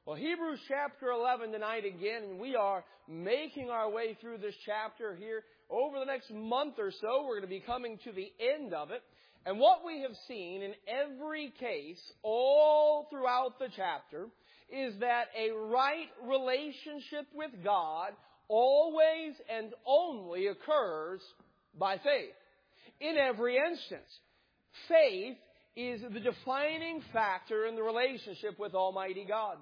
Well, Hebrews chapter 11 tonight again, and we are making our way through this chapter here. Over the next month or so, we're going to be coming to the end of it. And what we have seen in every case, all throughout the chapter, is that a right relationship with God always and only occurs by faith. In every instance, faith is the defining factor in the relationship with Almighty God.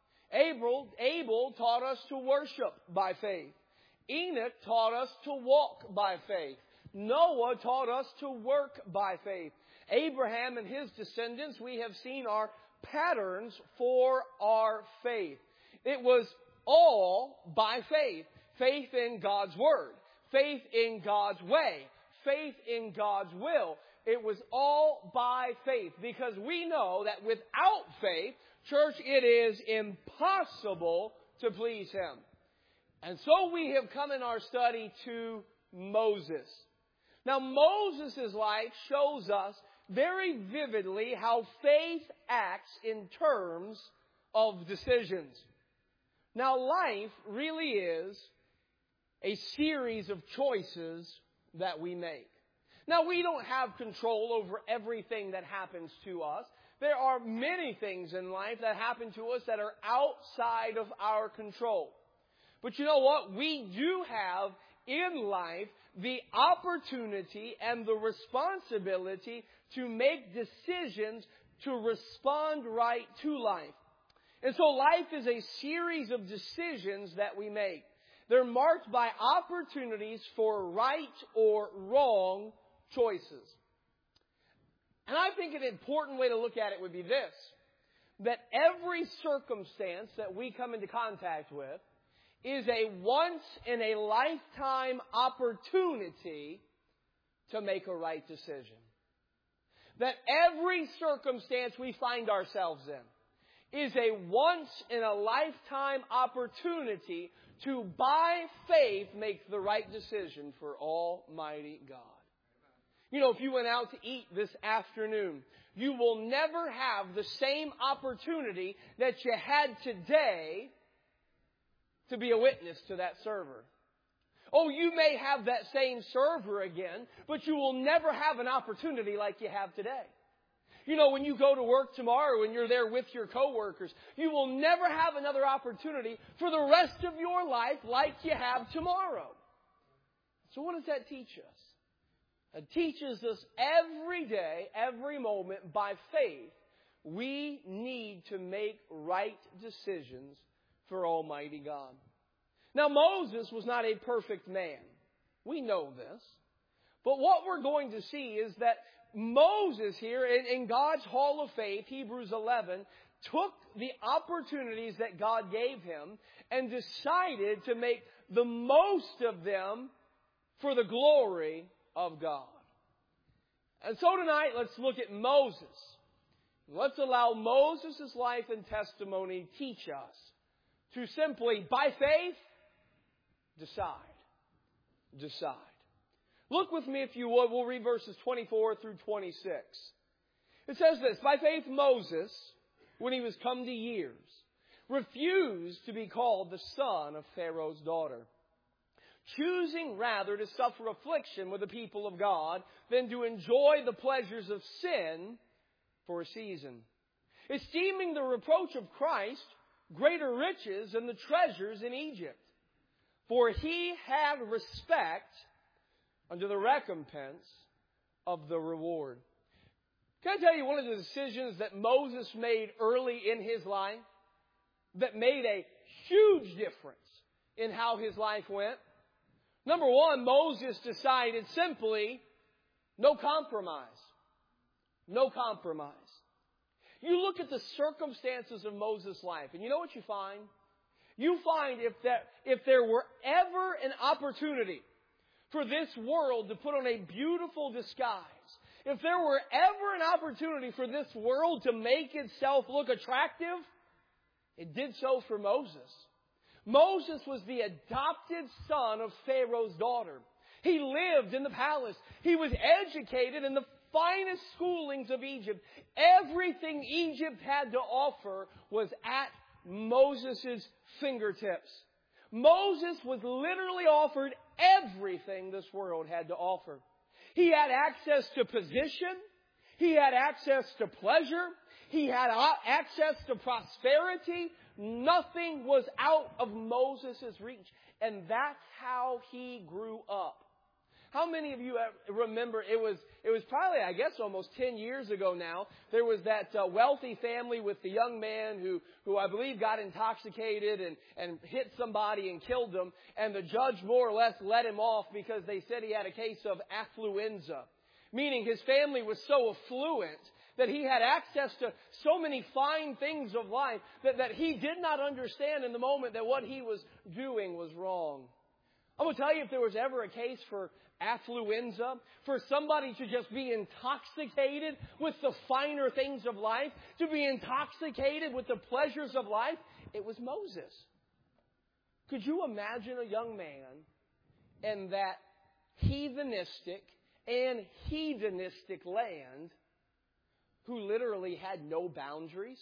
Abel taught us to worship by faith. Enoch taught us to walk by faith. Noah taught us to work by faith. Abraham and his descendants, we have seen, are patterns for our faith. It was all by faith. Faith in God's Word. Faith in God's way. Faith in God's will. It was all by faith, because we know that without faith, church, it is impossible to please Him. And so we have come in our study to Moses. Now, Moses' life shows us very vividly how faith acts in terms of decisions. Now, life really is a series of choices that we make. Now, we don't have control over everything that happens to us. There are many things in life that happen to us that are outside of our control. But you know what? We do have in life the opportunity and the responsibility to make decisions to respond right to life. And so life is a series of decisions that we make. They're marked by opportunities for right or wrong choices. And I think an important way to look at it would be this: that every circumstance that we come into contact with is a once-in-a-lifetime opportunity to make a right decision. That every circumstance we find ourselves in is a once-in-a-lifetime opportunity to, by faith, make the right decision for Almighty God. You know, if you went out to eat this afternoon, you will never have the same opportunity that you had today to be a witness to that server. Oh, you may have that same server again, but you will never have an opportunity like you have today. You know, when you go to work tomorrow and you're there with your coworkers, you will never have another opportunity for the rest of your life like you have tomorrow. So what does that teach us? It teaches us every day, every moment, by faith, we need to make right decisions for Almighty God. Now, Moses was not a perfect man. We know this. But what we're going to see is that Moses here, in God's Hall of Faith, Hebrews 11, took the opportunities that God gave him and decided to make the most of them for the glory of God. And so tonight, let's look at Moses. Let's allow Moses' life and testimony teach us to simply, by faith, decide. Look with me, if you would. We'll read verses 24 through 26. It says this: By faith Moses, when he was come to years, refused to be called the son of Pharaoh's daughter, choosing rather to suffer affliction with the people of God than to enjoy the pleasures of sin for a season, esteeming the reproach of Christ greater riches than the treasures in Egypt. For he had respect unto the recompense of the reward. Can I tell you one of the decisions that Moses made early in his life that made a huge difference in how his life went? Number one, Moses decided simply, no compromise. No compromise. You look at the circumstances of Moses' life, and you know what you find? You find if there were ever an opportunity for this world to put on a beautiful disguise, if there were ever an opportunity for this world to make itself look attractive, it did so for Moses. Moses was the adopted son of Pharaoh's daughter. He lived in the palace. He was educated in the finest schoolings of Egypt. Everything Egypt had to offer was at Moses' fingertips. Moses was literally offered everything this world had to offer. He had access to position. He had access to pleasure. He had access to prosperity. Nothing was out of Moses' reach. And that's how he grew up. How many of you remember, it was probably, I guess, almost 10 years ago now, there was that wealthy family with the young man who I believe got intoxicated and hit somebody and killed them. And the judge more or less let him off because they said he had a case of affluenza. Meaning his family was so affluent that he had access to so many fine things of life that he did not understand in the moment that what he was doing was wrong. I'm going to tell you, if there was ever a case for affluenza, for somebody to just be intoxicated with the finer things of life, to be intoxicated with the pleasures of life, it was Moses. Could you imagine a young man in that heathenistic and hedonistic land who literally had no boundaries?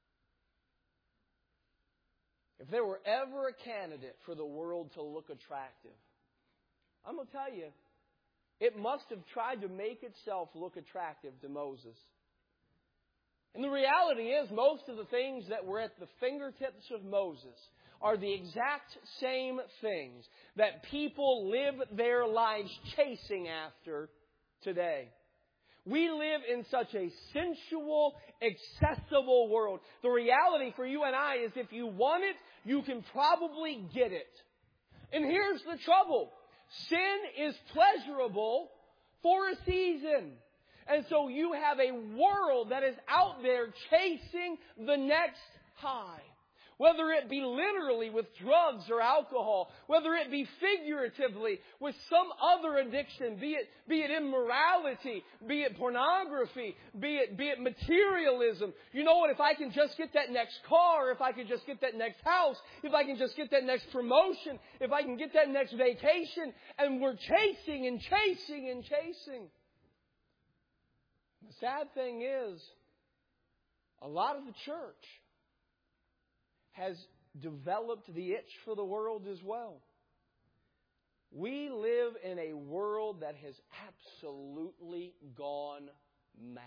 If there were ever a candidate for the world to look attractive, I'm going to tell you, it must have tried to make itself look attractive to Moses. And the reality is, most of the things that were at the fingertips of Moses are the exact same things that people live their lives chasing after today. We live in such a sensual, accessible world. The reality for you and I is if you want it, you can probably get it. And here's the trouble. Sin is pleasurable for a season. And so you have a world that is out there chasing the next high. Whether it be literally with drugs or alcohol, whether it be figuratively with some other addiction, be it immorality, be it pornography, be it materialism. You know what? If I can just get that next car, if I can just get that next house, if I can just get that next promotion, if I can get that next vacation, and we're chasing and chasing and chasing. The sad thing is, a lot of the church has developed the itch for the world as well. We live in a world that has absolutely gone mad.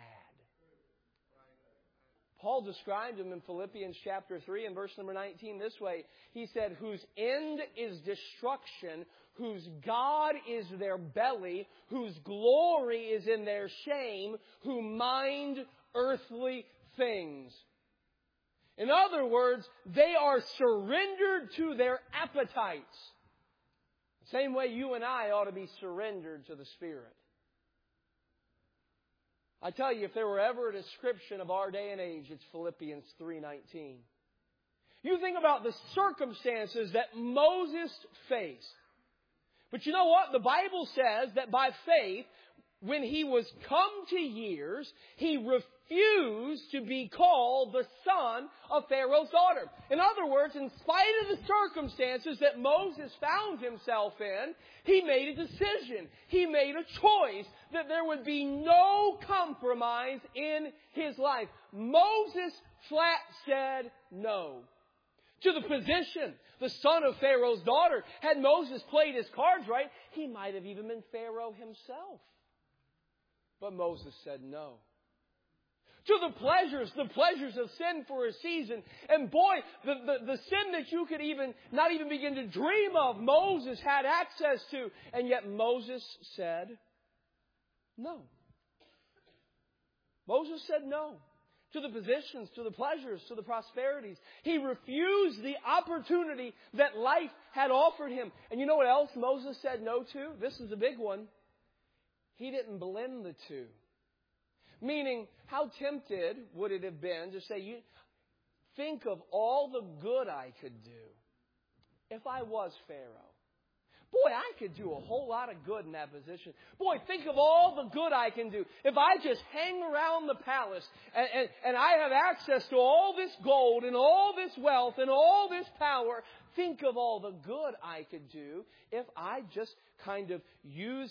Paul described him in Philippians chapter 3 and verse number 19 this way. He said, whose end is destruction, whose God is their belly, whose glory is in their shame, who mind earthly things. In other words, they are surrendered to their appetites. Same way you and I ought to be surrendered to the Spirit. I tell you, if there were ever a description of our day and age, it's Philippians 3:19. You think about the circumstances that Moses faced. But you know what? The Bible says that by faith, when he was come to years, he refused to be called the son of Pharaoh's daughter. In other words, in spite of the circumstances that Moses found himself in, he made a decision. He made a choice that there would be no compromise in his life. Moses flat said no to the position, the son of Pharaoh's daughter. Had Moses played his cards right, he might have even been Pharaoh himself. But Moses said no. To the pleasures of sin for a season. And boy, the sin that you could not even begin to dream of, Moses had access to. And yet Moses said no. Moses said no to the positions, to the pleasures, to the prosperities. He refused the opportunity that life had offered him. And you know what else Moses said no to? This is a big one. He didn't blend the two. Meaning, how tempted would it have been to say, think of all the good I could do if I was Pharaoh. Boy, I could do a whole lot of good in that position. Boy, think of all the good I can do if I just hang around the palace and I have access to all this gold and all this wealth and all this power. Think of all the good I could do if I just kind of use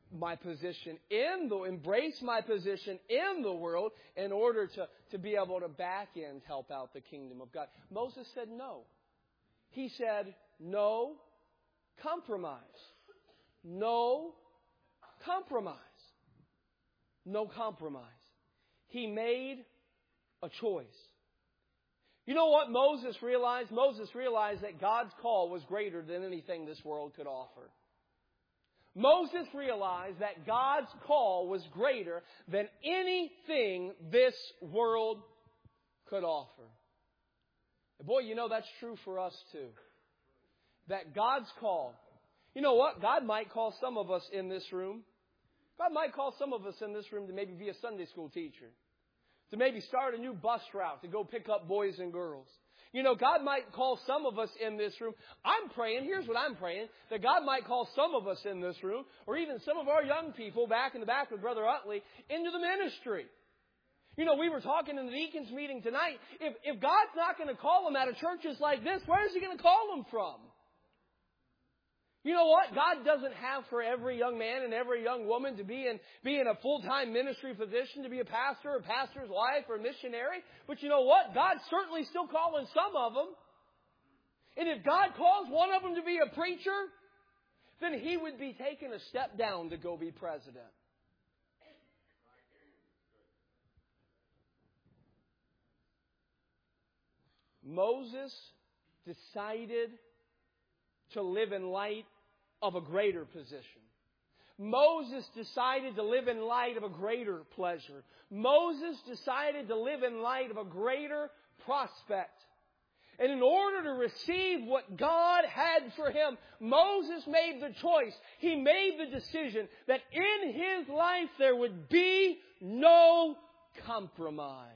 my position embrace my position in the world in order to be able to back end help out the kingdom of God. Moses said no. He said no compromise. No compromise. No compromise. He made a choice. You know what Moses realized? Moses realized that God's call was greater than anything this world could offer. Moses realized that God's call was greater than anything this world could offer. And boy, you know that's true for us too. That God's call. You know what? God might call some of us in this room. God might call some of us in this room to maybe be a Sunday school teacher. To maybe start a new bus route to go pick up boys and girls. You know, God might call some of us in this room. I'm praying, here's what I'm praying, that God might call some of us in this room, or even some of our young people back in the back with Brother Utley, into the ministry. You know, we were talking in the deacons meeting tonight. If God's not going to call them out of churches like this, where is He going to call them from? You know what? God doesn't have for every young man and every young woman to be in a full-time ministry position, to be a pastor, a pastor's wife, or a missionary. But you know what? God's certainly still calling some of them. And if God calls one of them to be a preacher, then he would be taking a step down to go be president. Moses decided to live in light of a greater position. Moses decided to live in light of a greater pleasure. Moses decided to live in light of a greater prospect. And in order to receive what God had for him, Moses made the choice. He made the decision that in his life there would be no compromise.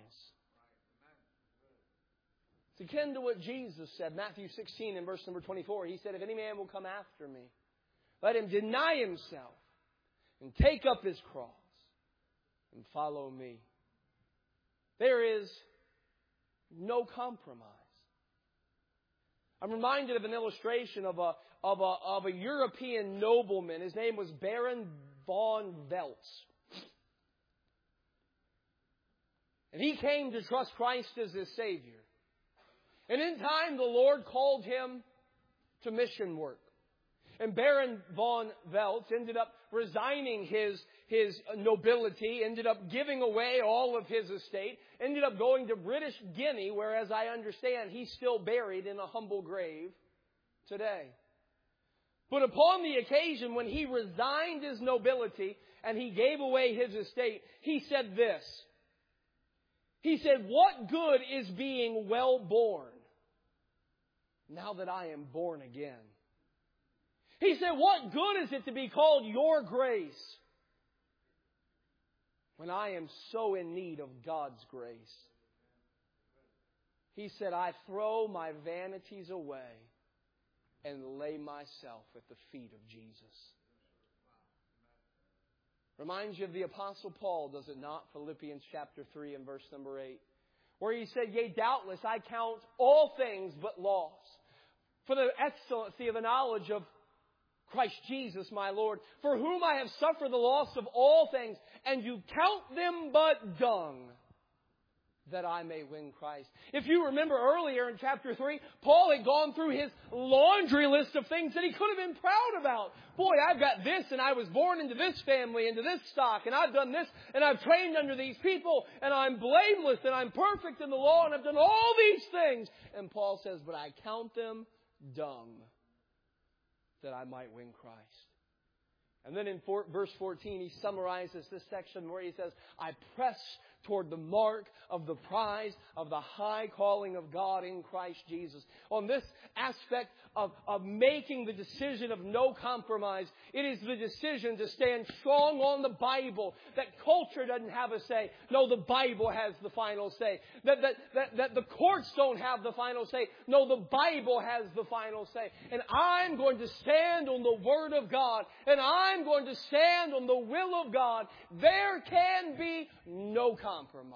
It's akin to what Jesus said, Matthew 16 and verse number 24. He said, if any man will come after me, let him deny himself and take up his cross and follow me. There is no compromise. I'm reminded of an illustration of a European nobleman. His name was Baron von Welz. And he came to trust Christ as his Savior. And in time, the Lord called him to mission work. And Baron von Welz ended up resigning his nobility, ended up giving away all of his estate, ended up going to British Guinea, where, as I understand, he's still buried in a humble grave today. But upon the occasion when he resigned his nobility and he gave away his estate, he said this. He said, what good is being well born now that I am born again? He said, what good is it to be called your grace when I am so in need of God's grace? He said, I throw my vanities away and lay myself at the feet of Jesus. Reminds you of the Apostle Paul, does it not? Philippians chapter 3 and verse number 8. Where he said, yea, doubtless I count all things but loss for the excellency of the knowledge of Christ Jesus my Lord, for whom I have suffered the loss of all things, and you count them but dung, that I may win Christ. If you remember earlier in chapter 3, Paul had gone through his laundry list of things that he could have been proud about. Boy, I've got this, and I was born into this family, into this stock, and I've done this, and I've trained under these people, and I'm blameless, and I'm perfect in the law, and I've done all these things. And Paul says, but I count them dung, that I might win Christ. And then in verse 14, he summarizes this section where he says, I press toward the mark of the prize of the high calling of God in Christ Jesus. On this aspect of making the decision of no compromise, it is the decision to stand strong on the Bible, that culture doesn't have a say. No, the Bible has the final say. That the courts don't have the final say. No, the Bible has the final say. And I'm going to stand on the Word of God, and I'm going to stand on the will of God. There can be no compromise.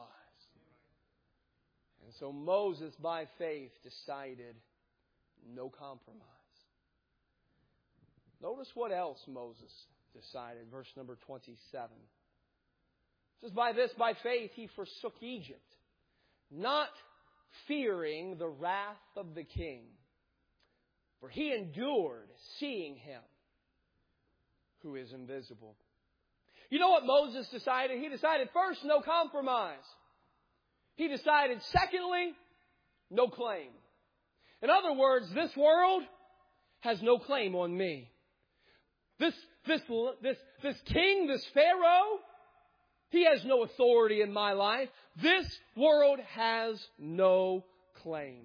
And so Moses, by faith, decided no compromise. Notice what else Moses decided. Verse number 27. It says, by faith he forsook Egypt, not fearing the wrath of the king. For he endured seeing him who is invisible. You know what Moses decided? He decided, first, no compromise. He decided, secondly, no claim. In other words, this world has no claim on me. This king, this Pharaoh, he has no authority in my life. This world has no claim.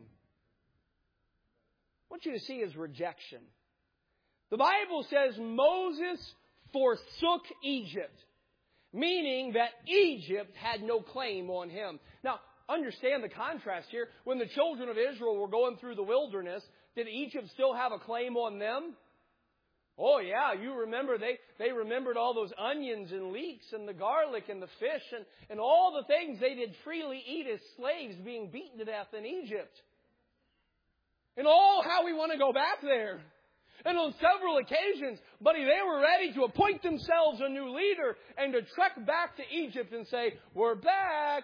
I want you to see his rejection. The Bible says Moses forsook Egypt, meaning that Egypt had no claim on him. Now, understand the contrast here. When the children of Israel were going through the wilderness, did Egypt still have a claim on them? Oh yeah, you remember they remembered all those onions and leeks and the garlic and the fish and all the things they did freely eat as slaves being beaten to death in Egypt. And oh, how we want to go back there. And on several occasions, buddy, they were ready to appoint themselves a new leader and to trek back to Egypt and say, we're back.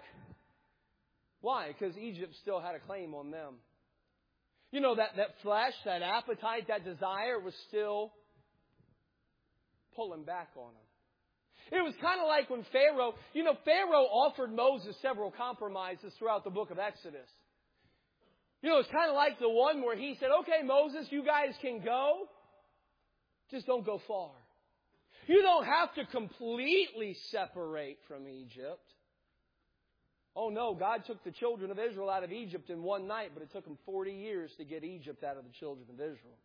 Why? Because Egypt still had a claim on them. You know, that flesh, that appetite, that desire was still pulling back on them. It was kind of like when Pharaoh offered Moses several compromises throughout the book of Exodus. It's kind of like the one where he said, okay, Moses, you guys can go. Just don't go far. You don't have to completely separate from Egypt. Oh no, God took the children of Israel out of Egypt in one night, but it took them 40 years to get Egypt out of the children of Israel.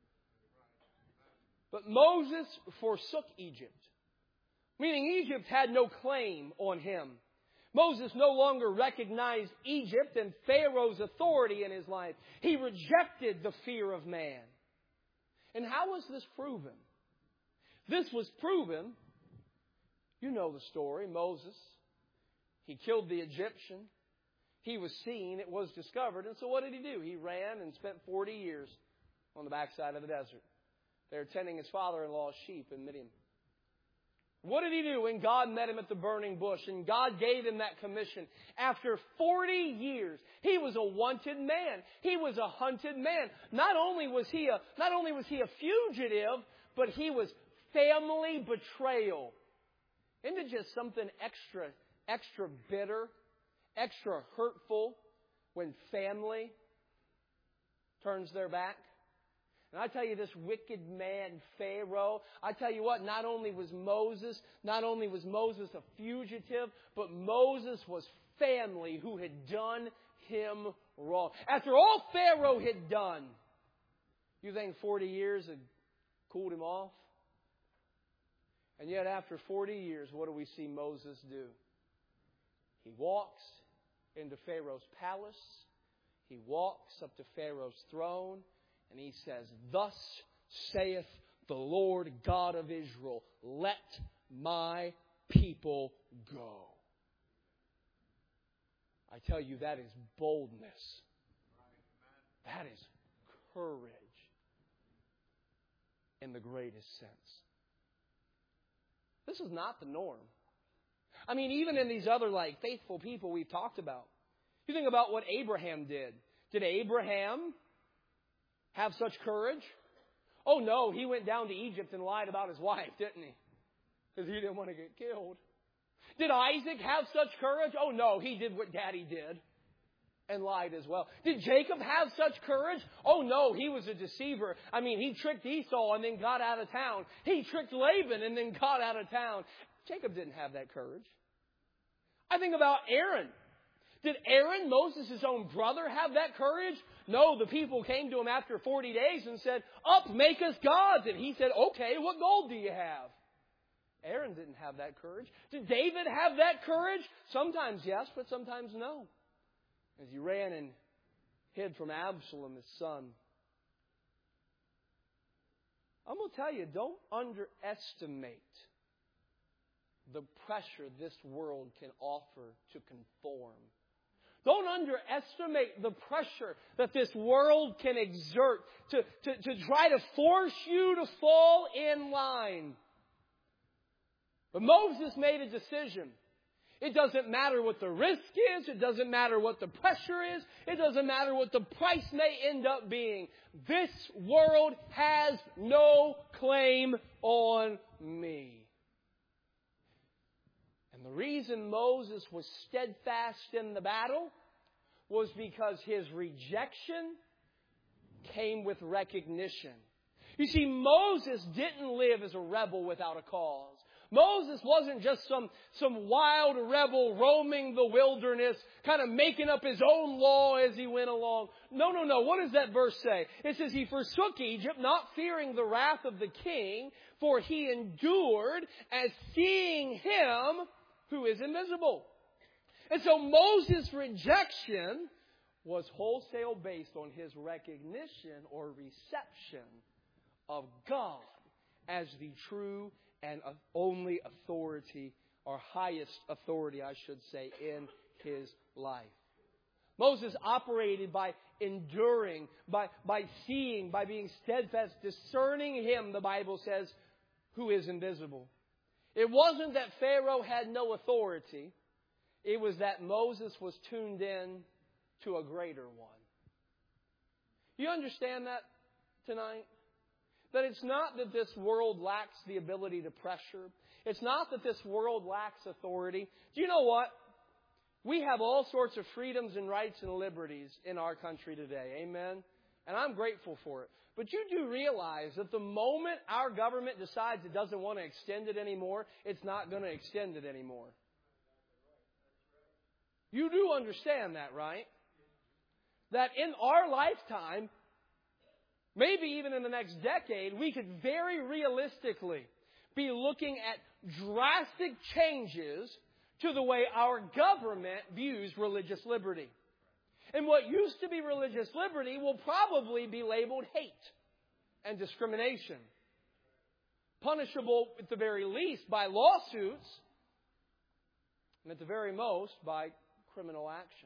But Moses forsook Egypt, meaning Egypt had no claim on him. Moses no longer recognized Egypt and Pharaoh's authority in his life. He rejected the fear of man. And how was this proven? This was proven, you know the story, Moses. He killed the Egyptian. He was seen. It was discovered. And so what did he do? He ran and spent 40 years on the backside of the desert. There tending his father-in-law's sheep in Midian. What did he do when God met him at the burning bush and God gave him that commission? After 40 years, he was a wanted man. He was a hunted man. Not only was he a fugitive, but he was family betrayal. Isn't it just something extra bitter, extra hurtful when family turns their back? And I tell you, this wicked man, Pharaoh, I tell you what, not only was Moses a fugitive, but Moses was family who had done him wrong. After all Pharaoh had done, you think 40 years had cooled him off? And yet after 40 years, what do we see Moses do? He walks into Pharaoh's palace. He walks up to Pharaoh's throne. And he says, thus saith the Lord God of Israel, let my people go. I tell you, that is boldness. That is courage in the greatest sense. This is not the norm. I mean, even in these other faithful people we've talked about. You think about what Abraham did. Did Abraham have such courage? Oh no, he went down to Egypt and lied about his wife, didn't he? Because he didn't want to get killed. Did Isaac have such courage? Oh no, he did what Daddy did and lied as well. Did Jacob have such courage? Oh no, he was a deceiver. I mean, he tricked Esau and then got out of town. He tricked Laban and then got out of town. Jacob didn't have that courage. I think about Aaron. Did Aaron, Moses' own brother, have that courage? No, the people came to him after 40 days and said, up, make us gods. And he said, okay, what gold do you have? Aaron didn't have that courage. Did David have that courage? Sometimes yes, but sometimes no. As he ran and hid from Absalom, his son. I'm going to tell you, don't underestimate the pressure this world can offer to conform. Don't underestimate the pressure that this world can exert to try to force you to fall in line. But Moses made a decision. It doesn't matter what the risk is. It doesn't matter what the pressure is. It doesn't matter what the price may end up being. This world has no claim on me. And the reason Moses was steadfast in the battle was because his rejection came with recognition. You see, Moses didn't live as a rebel without a cause. Moses wasn't just some wild rebel roaming the wilderness, kind of making up his own law as he went along. No. What does that verse say? It says, he forsook Egypt, not fearing the wrath of the king, for he endured as seeing him who is invisible. And so Moses' rejection was wholesale based on his recognition or reception of God as the true and only authority, or highest authority, I should say, in his life. Moses operated by enduring, by seeing, by being steadfast, discerning him, the Bible says, who is invisible. It wasn't that Pharaoh had no authority. It was that Moses was tuned in to a greater one. You understand that tonight? That it's not that this world lacks the ability to pressure. It's not that this world lacks authority. Do you know what? We have all sorts of freedoms and rights and liberties in our country today. Amen? And I'm grateful for it. But you do realize that the moment our government decides it doesn't want to extend it anymore, it's not going to extend it anymore. You do understand that, right? That in our lifetime, maybe even in the next decade, we could very realistically be looking at drastic changes to the way our government views religious liberty. And what used to be religious liberty will probably be labeled hate and discrimination. Punishable at the very least by lawsuits, and at the very most by criminal action.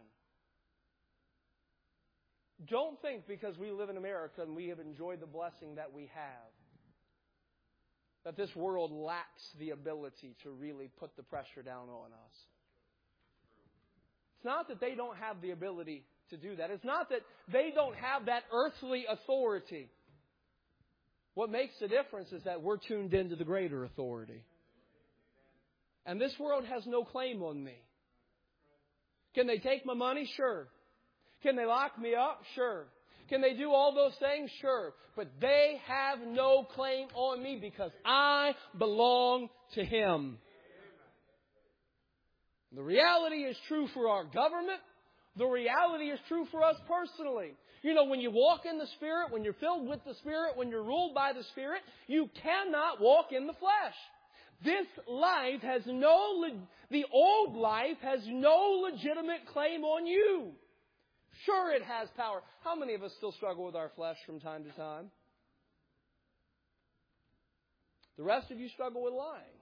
Don't think because we live in America and we have enjoyed the blessing that we have, that this world lacks the ability to really put the pressure down on us. It's not that they don't have the ability to do that. It's not that they don't have that earthly authority. What makes the difference is that we're tuned into the greater authority. And this world has no claim on me. Can they take my money? Sure. Can they lock me up? Sure. Can they do all those things? Sure. But they have no claim on me because I belong to Him. The reality is true for our government. The reality is true for us personally. You know, when you walk in the Spirit, when you're filled with the Spirit, when you're ruled by the Spirit, you cannot walk in the flesh. This life has the old life has no legitimate claim on you. Sure, it has power. How many of us still struggle with our flesh from time to time? The rest of you struggle with lying.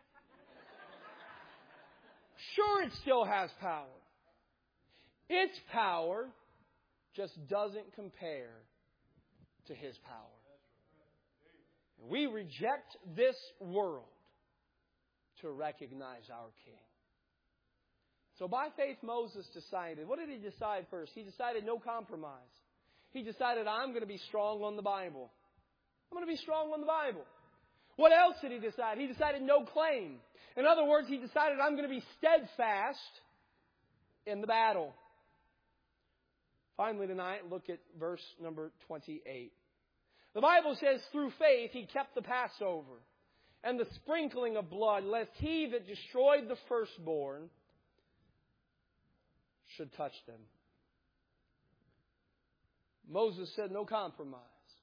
Sure, it still has power. Its power just doesn't compare to His power. We reject this world to recognize our King. So by faith, Moses decided. What did he decide first? He decided no compromise. He decided, I'm going to be strong on the Bible. I'm going to be strong on the Bible. What else did he decide? He decided no claim. In other words, he decided, I'm going to be steadfast in the battle. Finally tonight, look at verse number 28. The Bible says, through faith he kept the Passover and the sprinkling of blood, lest he that destroyed the firstborn should touch them. Moses said no compromise.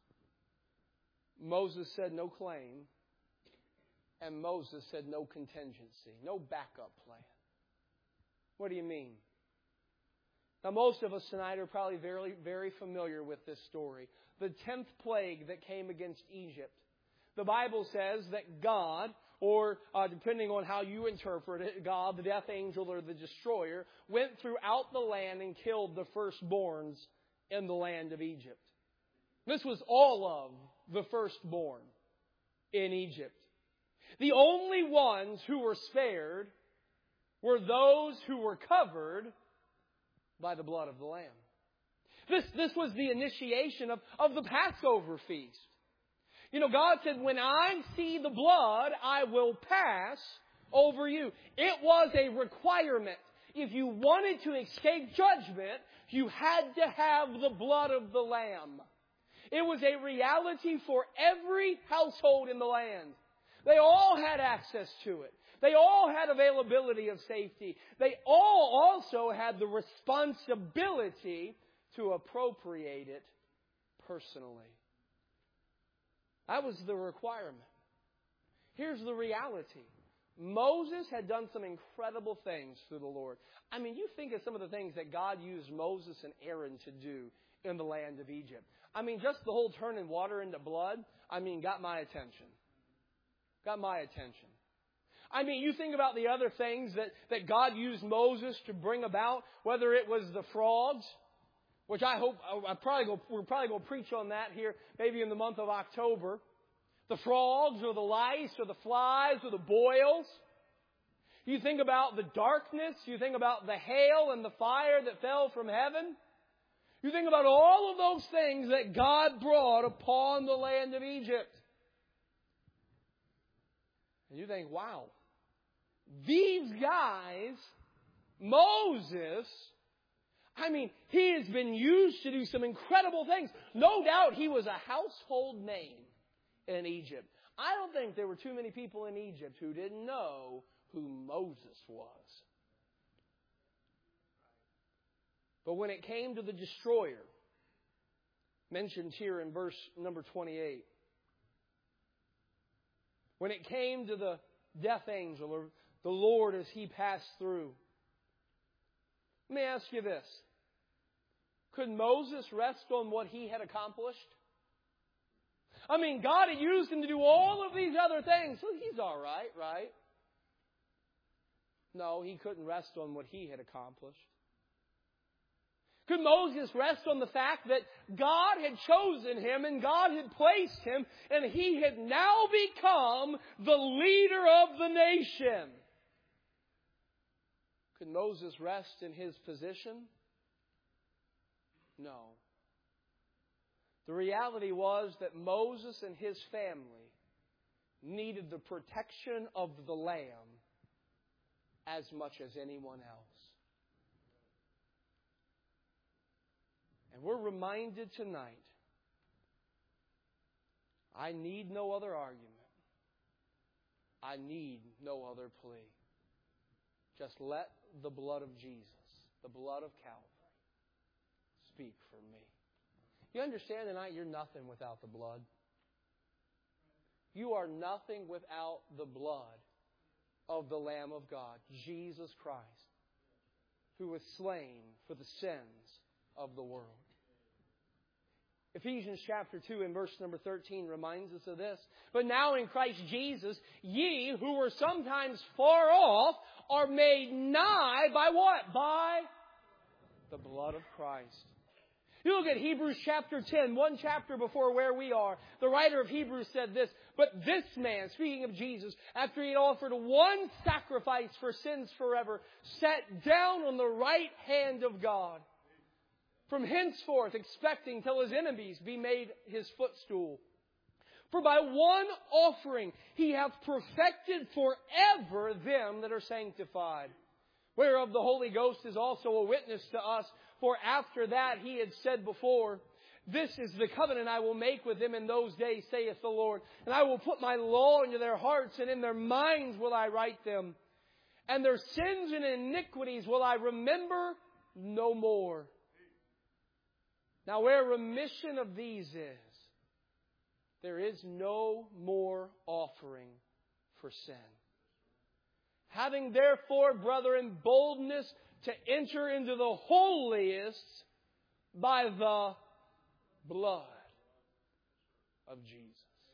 Moses said no claim. And Moses said no contingency, no backup plan. What do you mean? Now, most of us tonight are probably very, very familiar with this story. The 10th plague that came against Egypt. The Bible says that God, or depending on how you interpret it, God, the death angel, or the destroyer, went throughout the land and killed the firstborns in the land of Egypt. This was all of the firstborn in Egypt. The only ones who were spared were those who were covered by the blood of the Lamb. This was the initiation of the Passover feast. You know, God said, when I see the blood, I will pass over you. It was a requirement. If you wanted to escape judgment, you had to have the blood of the Lamb. It was a reality for every household in the land. They all had access to it. They all had availability of safety. They all also had the responsibility to appropriate it personally. That was the requirement. Here's the reality. Moses had done some incredible things through the Lord. I mean, you think of some of the things that God used Moses and Aaron to do in the land of Egypt. I mean, just the whole turning water into blood, got my attention. Got my attention. I mean, you think about the other things that God used Moses to bring about, whether it was the frogs, which we're probably going to preach on that here maybe in the month of October. The frogs or the lice or the flies or the boils. You think about the darkness. You think about the hail and the fire that fell from heaven. You think about all of those things that God brought upon the land of Egypt. And you think, wow, these guys, Moses, he has been used to do some incredible things. No doubt he was a household name in Egypt. I don't think there were too many people in Egypt who didn't know who Moses was. But when it came to the destroyer, mentioned here in verse number 28, when it came to the death angel or the Lord as he passed through, let me ask you this. Could Moses rest on what he had accomplished? God had used him to do all of these other things. So he's all right, right? No, he couldn't rest on what he had accomplished. Could Moses rest on the fact that God had chosen him and God had placed him and he had now become the leader of the nation? Could Moses rest in his position? No. The reality was that Moses and his family needed the protection of the Lamb as much as anyone else. And we're reminded tonight, I need no other argument. I need no other plea. Just let the blood of Jesus, the blood of Calvary, speak for me. You understand tonight you're nothing without the blood. You are nothing without the blood of the Lamb of God, Jesus Christ, who was slain for the sins of the world. Ephesians chapter 2 and verse number 13 reminds us of this. But now in Christ Jesus, ye who were sometimes far off are made nigh by what? By the blood of Christ. You look at Hebrews chapter 10, one chapter before where we are. The writer of Hebrews said this, but this man, speaking of Jesus, after he had offered one sacrifice for sins forever, sat down on the right hand of God, from henceforth expecting till his enemies be made his footstool. For by one offering he hath perfected forever them that are sanctified. Whereof the Holy Ghost is also a witness to us. For after that he had said before, this is the covenant I will make with them in those days, saith the Lord. And I will put my law into their hearts, and in their minds will I write them. And their sins and iniquities will I remember no more. Now where remission of these is, there is no more offering for sin. Having therefore, brethren, boldness to enter into the holiest by the blood of Jesus.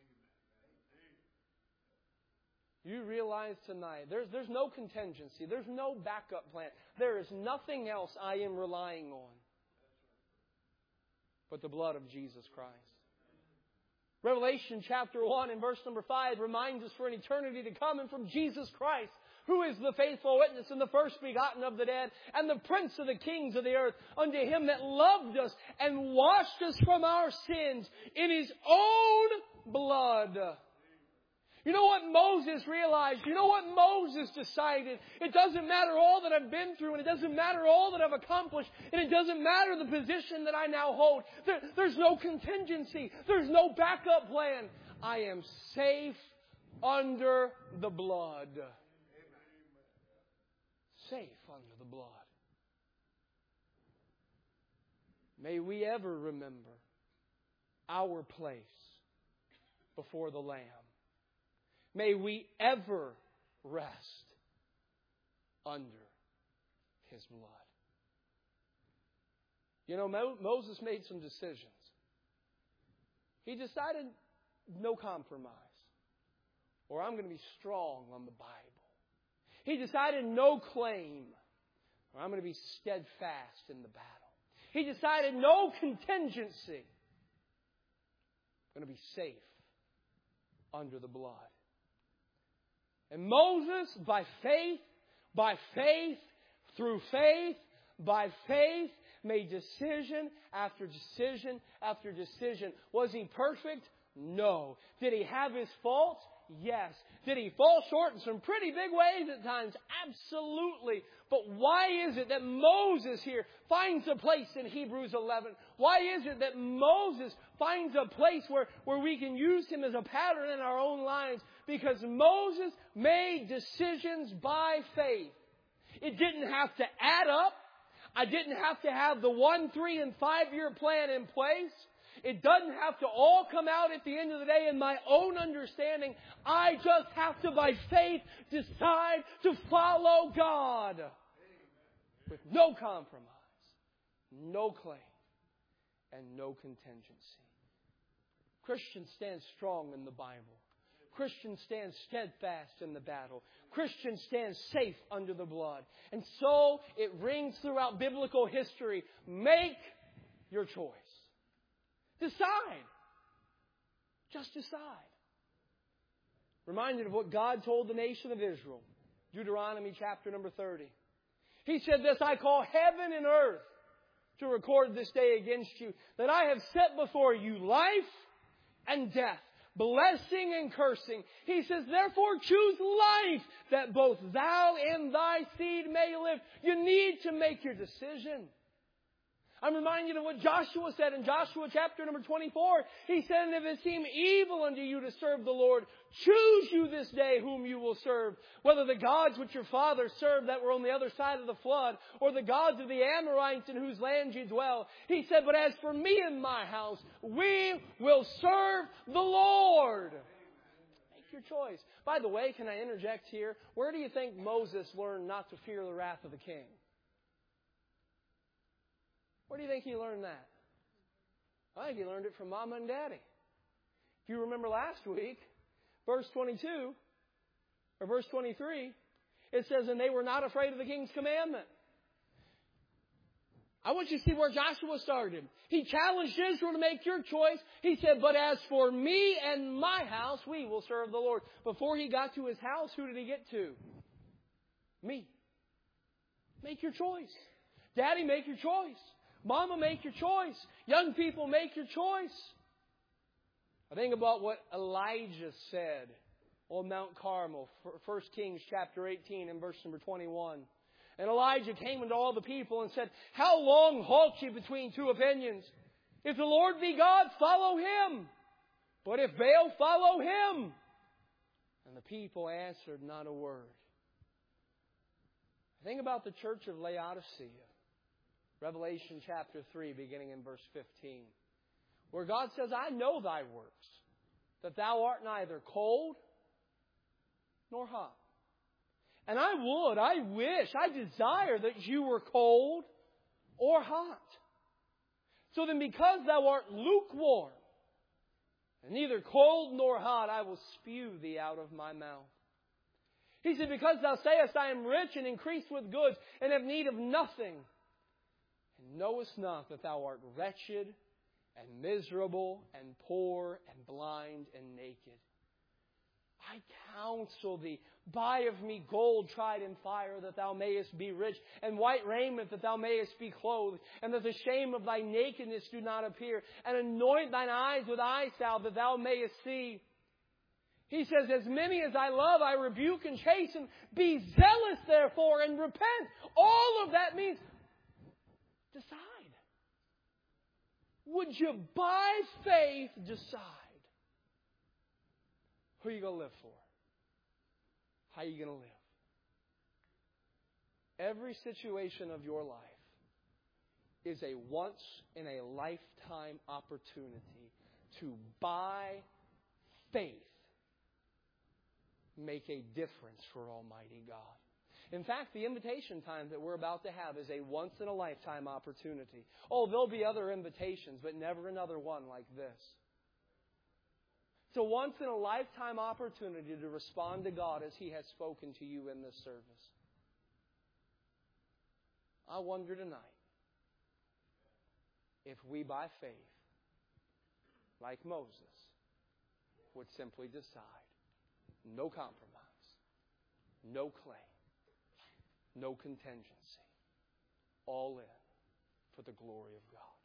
You realize tonight, there's no contingency. There's no backup plan. There is nothing else I am relying on but the blood of Jesus Christ. Revelation chapter 1 and verse number 5 reminds us for an eternity to come and from Jesus Christ, who is the faithful witness and the first begotten of the dead and the prince of the kings of the earth, unto Him that loved us and washed us from our sins in His own blood. You know what Moses realized? You know what Moses decided? It doesn't matter all that I've been through, and it doesn't matter all that I've accomplished, and it doesn't matter the position that I now hold. There's no contingency. There's no backup plan. I am safe under the blood. Safe under the blood. May we ever remember our place before the Lamb. May we ever rest under His blood. You know, Moses made some decisions. He decided no compromise, or I'm going to be strong on the Bible. He decided no claim, or I'm going to be steadfast in the battle. He decided no contingency. I'm going to be safe under the blood. And Moses, by faith, through faith, by faith, made decision after decision after decision. Was he perfect? No. Did he have his faults? Yes. Did he fall short in some pretty big ways at times? Absolutely. But why is it that Moses here finds a place in Hebrews 11? Why is it that Moses finds a place where we can use him as a pattern in our own lives? Because Moses made decisions by faith. It didn't have to add up. I didn't have to have the 1, 3, and 5-year plan in place. It doesn't have to all come out at the end of the day in my own understanding. I just have to, by faith, decide to follow God. With no compromise, no claim, and no contingency. Christians stand strong in the Bible. Christians stand steadfast in the battle. Christians stand safe under the blood. And so it rings throughout biblical history. Make your choice. Decide. Just decide. Reminded of what God told the nation of Israel. Deuteronomy chapter number 30. He said this, I call heaven and earth to record this day against you, that I have set before you life and death, blessing and cursing. He says, therefore choose life, that both thou and thy seed may live. You need to make your decision. I'm reminded of what Joshua said in Joshua chapter number 24. He said, and if it seem evil unto you to serve the Lord, choose you this day whom you will serve, whether the gods which your fathers served that were on the other side of the flood, or the gods of the Amorites in whose land you dwell. He said, but as for me and my house, we will serve the Lord. Make your choice. By the way, can I interject here? Where do you think Moses learned not to fear the wrath of the king? Where do you think he learned that? I think he learned it from Mama and Daddy. If you remember last week, verse 22, or verse 23, it says, and they were not afraid of the king's commandment. I want you to see where Joshua started. He challenged Israel to make your choice. He said, but as for me and my house, we will serve the Lord. Before he got to his house, who did he get to? Me. Make your choice. Daddy, make your choice. Mama, make your choice. Young people, make your choice. I think about what Elijah said on Mount Carmel, 1 Kings chapter 18 and verse number 21. And Elijah came unto all the people and said, how long halt ye between two opinions? If the Lord be God, follow Him. But if Baal, follow him. And the people answered not a word. Think about the church of Laodicea. Revelation chapter 3, beginning in verse 15. Where God says, I know thy works, that thou art neither cold nor hot. And I wish, I desire that you were cold or hot. So then because thou art lukewarm, and neither cold nor hot, I will spew thee out of my mouth. He said, because thou sayest, I am rich and increased with goods, and have need of nothing, and knowest not that thou art wretched and miserable and poor and blind and naked. I counsel thee, buy of me gold tried in fire, that thou mayest be rich, and white raiment, that thou mayest be clothed, and that the shame of thy nakedness do not appear, and anoint thine eyes with eye salve, that thou mayest see. He says, as many as I love, I rebuke and chasten. Be zealous, therefore, and repent. All of that means decide. Would you, by faith, decide? Who are you going to live for? How are you going to live? Every situation of your life is a once-in-a-lifetime opportunity to, by faith, make a difference for Almighty God. In fact, the invitation time that we're about to have is a once-in-a-lifetime opportunity. Oh, there'll be other invitations, but never another one like this. It's a once-in-a-lifetime opportunity to respond to God as He has spoken to you in this service. I wonder tonight if we, by faith, like Moses, would simply decide, no compromise, no claim, no contingency, all in for the glory of God.